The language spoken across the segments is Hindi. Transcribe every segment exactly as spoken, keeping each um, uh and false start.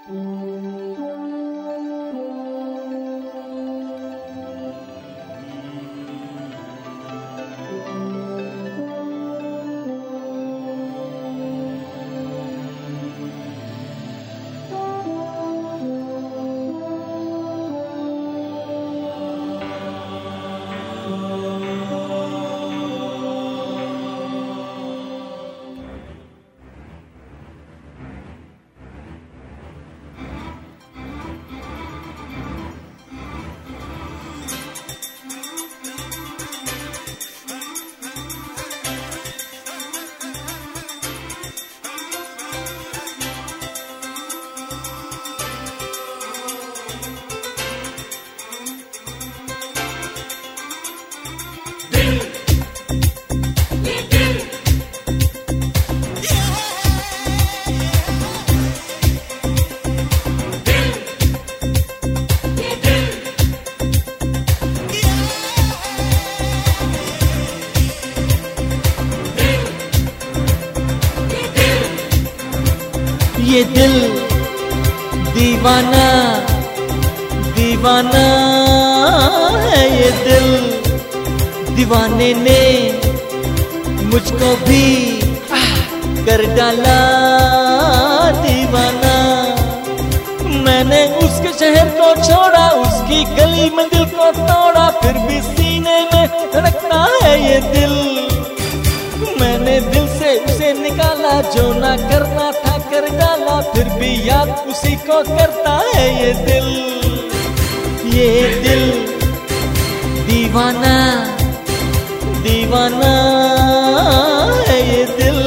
ये दिल दीवाना दीवाना है, ये दिल दीवाने ने मुझको भी कर डाला दीवाना। मैंने उसके शहर को छोड़ा, उसकी गली में दिल को तोड़ा, फिर भी सीने में धड़कता है ये दिल। मैंने दिल से उसे निकाला, जो ना करना था कर डाला, फिर भी याद उसी को करता है ये दिल। ये दिल दीवाना दीवाना है, ये दिल।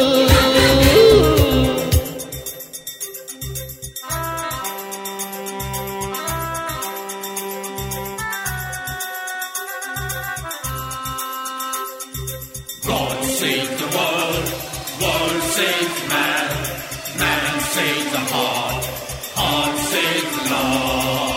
God save the world, world save man, man save the heart, heart save the love.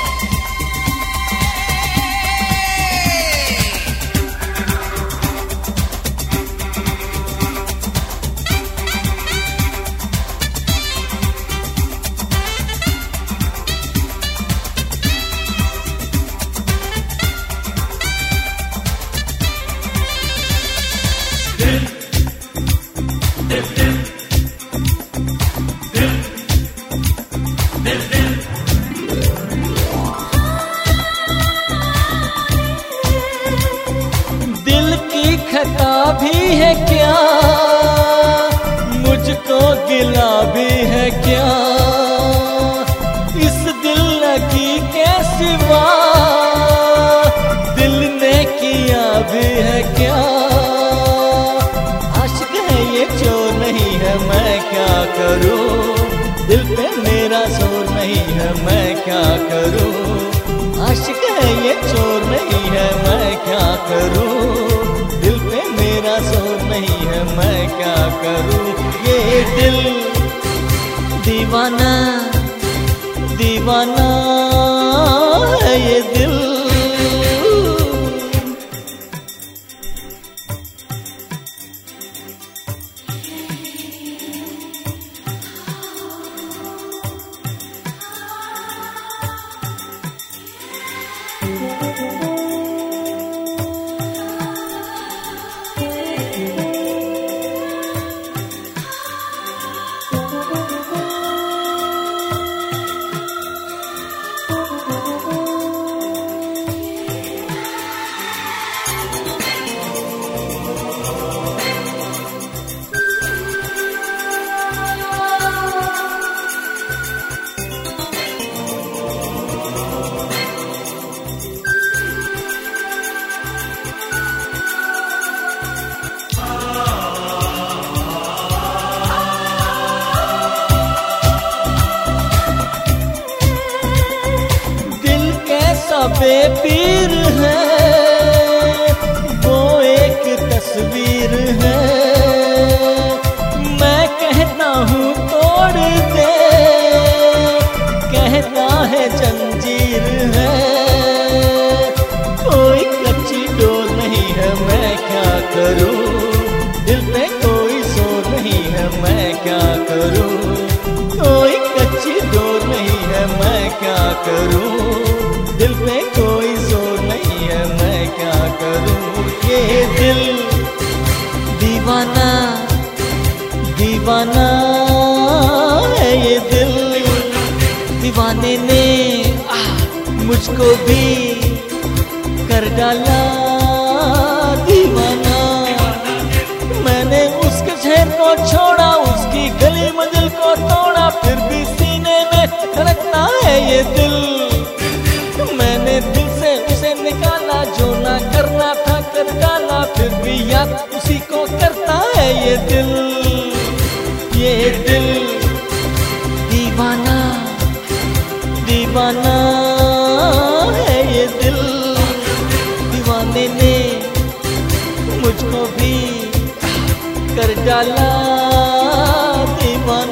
दिल की खता भी है क्या, मुझको गिला भी है क्या, इस दिल लगी के सिवा दिल ने किया भी है क्या। आशिक है ये चोर नहीं है, मैं क्या करूं, दिल पे मेरा जोर नहीं है, मैं क्या करूं। आशिक है ये चोर नहीं है, मैं क्या करूं, दिल पे मेरा जोर नहीं है, मैं क्या करूं। ये दिल दीवाना दीवाना है, ये दिल। बेपीर है वो एक तस्वीर है, मैं कहता हूँ तोड़ दे, कहता है जंजीर है। कोई कच्ची डोर नहीं है, मैं क्या करूँ, दिल पे कोई जोर नहीं है, मैं क्या करूँ। कोई कच्ची डोर नहीं मुझको भी कर डाला दीवाना। मैंने उसके शहर को छोड़ा, उसकी गली मंजिल को तोड़ा, फिर भी सीने में धड़कता है ये दिल। मैंने दिल से उसे निकाला, जो ना करना था कर डाला, फिर भी याद उसी को करता है ये दिल। ये दिल दीवाना दीवाना है ये दिल। दीवाने ने मुझको भी कर डाला दीवाना।